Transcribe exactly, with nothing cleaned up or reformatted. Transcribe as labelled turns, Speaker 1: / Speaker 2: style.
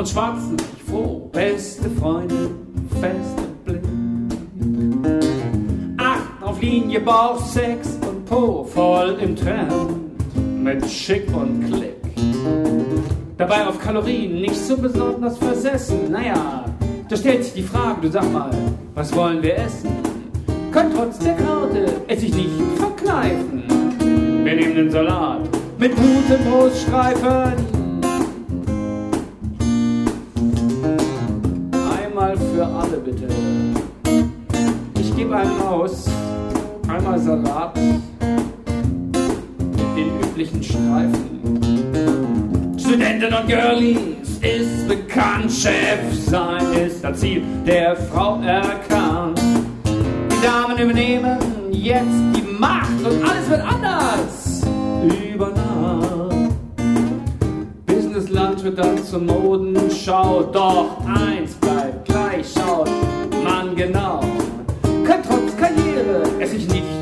Speaker 1: und schwatzen sich froh. Beste Freunde, fest und blind. Achten auf Linie, Bauch, Sex und Po, voll im Trend, mit Schick und Klick. Dabei auf Kalorien nicht so besonders versessen. Naja, da stellt sich die Frage, du sag mal, was wollen wir essen? Können trotz der Karte es sich nicht verkneifen. Wir nehmen den Salat mit guten Bruststreifen. Einmal für alle bitte. Ich gebe einem aus, einmal Salat mit den üblichen Streifen. Studenten und Girlies ist bekannt, Chef sein ist das Ziel der Frau erkannt. Die Damen übernehmen jetzt die Macht und alles wird anders über Nacht. Businessland wird dann zur Modenschau, doch eins bleibt gleich, schaut man genau. Kann trotz Karriere es sich nicht